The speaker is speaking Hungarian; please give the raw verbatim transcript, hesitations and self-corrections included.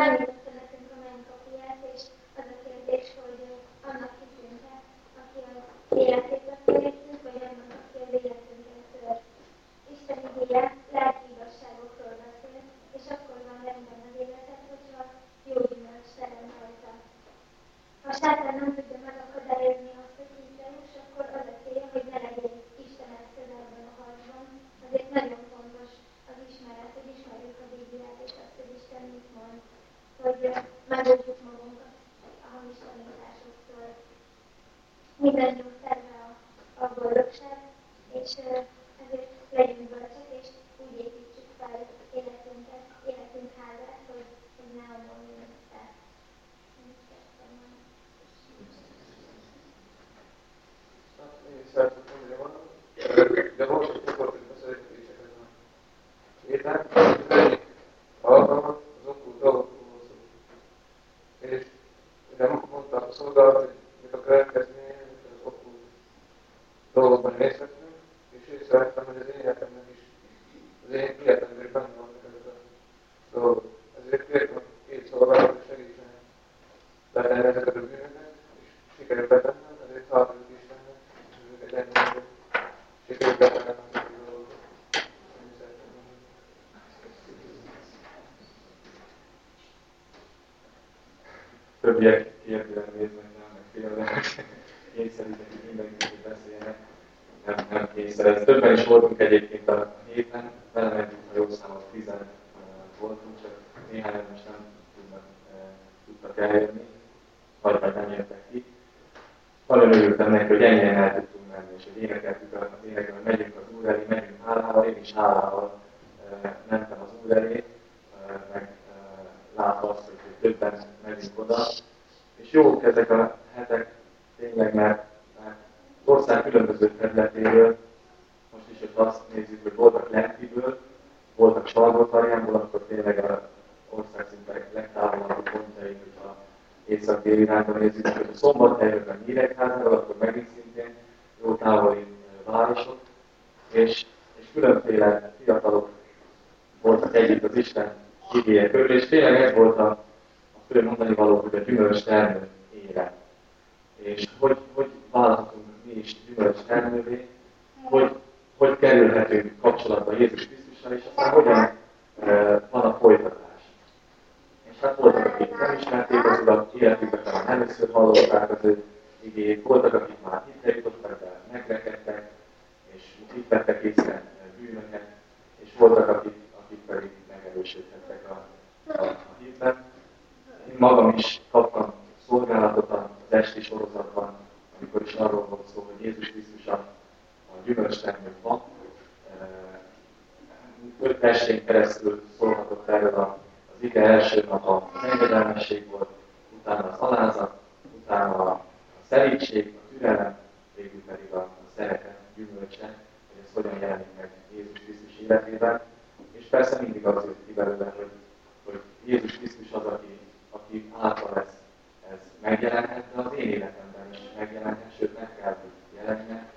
megmutatta nekünk a mennykapuját, és az a kérdés, hogy annak hitünk-e, aki az életét adja értünk, vagy annak, aki az életünkkel tör. Isten igéje lelki igazságokról beszél, és akkor van rendben az életed, hogyha jó gyümölcs terem rajta. Ha sátán nem tudja megakadályozni azt, hogy hívja is, akkor az a célja, hogy ne legyél Istenhez közelben a harcban. Azért nagyon fontos az ismeret, hogy ismerjük a Bibliát, és azt, hogy Isten mit mond, hogy megóvjuk magunkat a hamis tanításoktól. Mindannyiunk terve a, a boldogság, és ezért legyünk bölcsek, és úgy építsük fel életünket, életünk házát, hogy, hogy ne omoljunk el. Én is szeretném mondani valamit. De most, hogy csoportot beszélgetések ezen a héten, egyik alkalmat az okkult dolgokról szó. És ugye mondta a szolgálat, hogy mit a következmény, hogy az okkult dolgokban részt vettünk, és észrevettem, hogy az én életemben is, az én életemben is benne vannak ezek a dolgok. Ezért kértem két szolgálat, hogy segítsenek betenni ezeket a bűnöket, és sikerült betennem, ezért hálatok Istennek, és őket ennyi, sikerült betennem ezeket a dolgokat. Többiek kérdően néznek rá, meg félnek, kényszerítek, hogy mindenki, hogy beszélnek, nem, nem kényszer. Többen is voltunk egyébként a héten, belementünk a jó számot, tizen voltunk, csak néhányan most nem tudnak, tudtak eljönni, vagy meg nem jöttek ki. Nagyon örültem neki, hogy ennyien el tudtunk menni, és hogy énekeltük az énekben, hogy megyünk az Úr elé, megyünk hálával, én is hálával mentem az Úr elé, meg látva azt, hogy többen megyünk oda. És jók ezek a hetek tényleg, mert, mert az ország különböző területéről, most is, hogy azt nézzük, hogy voltak Lentiből, voltak Salgótarjánból, akkor tényleg az ország szinte legtávolabb pontjai, hogyha észak-déli irányban nézzük, hogy a Szombathelyről, meg Nyíregyházáról, akkor megint szintén jó távoli városok, és, és különféle fiatalok voltak együtt az Isten igéje körül, és tényleg ez volt a, a fő mondani való, hogy a gyümölcs termő élet. És hogy, hogy válhatunk mi is gyümölcs termővé, hogy, hogy kerülhetünk kapcsolatba Jézus Krisztussal, és aztán hogyan e, van a folytatás. És hát voltak, akik nem ismerték az Urat, életükben talán először hallották az ő igéjét, voltak, akik már hittre jutottak, de megrekedtek, és itt vettek észre bűnöket, és voltak, akik, akik pedig megerősödhettek a, a, a hitben. Én magam is kaptam szolgálatot az esti sorozatban, amikor is arról volt szó, hogy Jézus Krisztus a, a gyümölcstermő van. Öt estén keresztül szólhatott erről az ige. Első nap az engedelmesség volt, utána az alázat, utána a szelídség, a türelem, végül pedig a, a szeretet gyümölcse, hogy ez hogyan jelenik meg Jézus Krisztus életében. És persze mindig az jött ki belőle, hogy, hogy Jézus Krisztus az, aki, aki által ez, ez megjelenhet, de az én életemben is megjelenhet, sőt meg kell, hogy jelenjen,